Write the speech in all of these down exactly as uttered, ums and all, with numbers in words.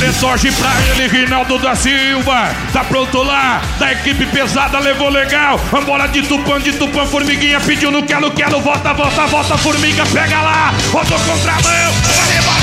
Torce pra ele, Rinaldo da Silva. Tá pronto lá, da equipe pesada, levou legal. Vambora de Tupã, de Tupã, formiguinha pediu no quero, quero, volta, volta, volta, formiga, pega lá, rodou contra a mão, vai, vai,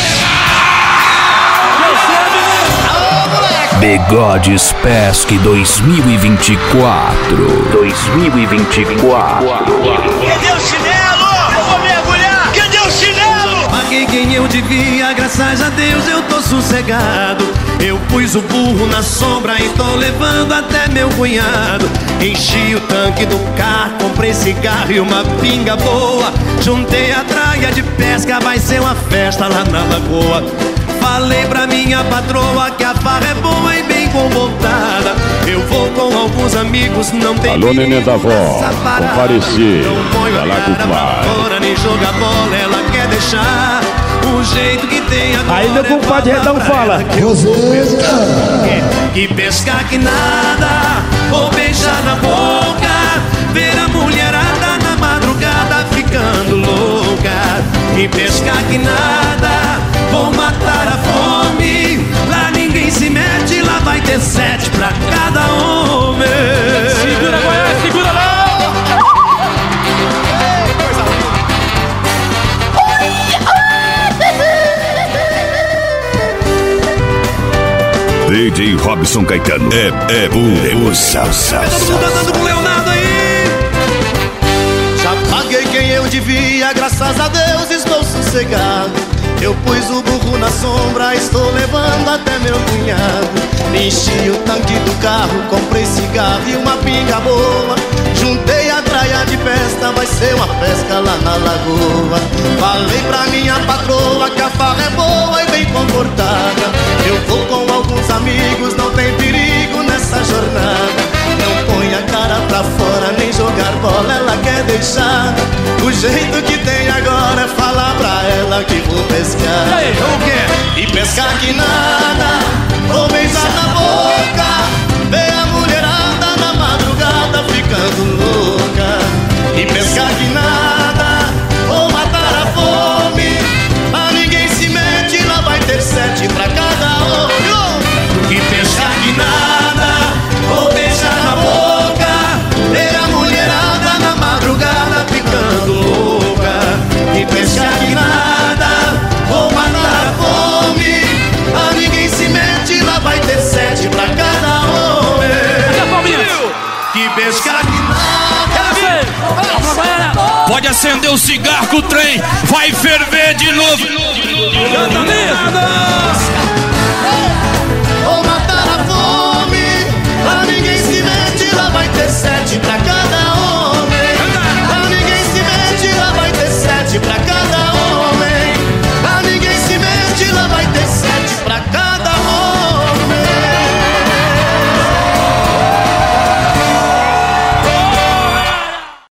Bigodes Pesque dois mil e vinte e quatro. dois mil e vinte e quatro. Cadê o chinelo? Eu vou mergulhar. Cadê o chinelo? Paguei quem eu devia, graças a Deus eu tô sossegado. Eu pus o burro na sombra e tô levando até meu cunhado. Enchi o tanque do carro, comprei cigarro e uma pinga boa. Juntei a traia de pesca, vai ser uma festa lá na lagoa. Falei pra minha patroa que a farra é boa e bem comportada. Eu vou com alguns amigos, não tem alô, neném da avó, compareci. Não ponho a cara pra fora, nem joga bola, ela quer deixar o jeito que tem agora. Aí meu compadre Redão fala que, que pescar que nada, vou beijar na boca, ver a mulherada na madrugada ficando louca. Que pescar que nada, vou matar a fome. Lá ninguém se mete, lá vai ter sete pra cada homem. Segura, Goiás, segura lá! D J Robson Caetano é, é puro salsa. Todo mundo andando com o Leonardo aí. Já paguei quem eu devia, graças a Deus estou sossegado. Eu pus o burro na sombra, estou levando até meu cunhado. Enchi o tanque do carro, comprei cigarro e uma pinga boa. Juntei a traia de festa, vai ser uma pesca lá na lagoa. Falei pra minha patroa que a farra é boa e bem comportada. Eu vou com alguns amigos, não tem perigo nessa jornada. Não põe a cara pra fora, nem jogar bola, ela quer deixar. O jeito que tem agora é falar pra ela que vou pescar. E aí, o quê? E pescar que nada, vou beijar na boca, ver a mulherada na madrugada ficando louca. E pescar que nada, vou matar a fome. Mas ninguém se mete, lá vai ter sete pra cada olho. E pescar que nada, vou beijar na boca, ver a mulherada na madrugada ficando louca. E pescar que nada, vou matar a fome. A ninguém se mete, lá vai ter sete pra cada homem. Que pescar que nada. pode acender o cigarro que o trem vai ferver de novo. Canta,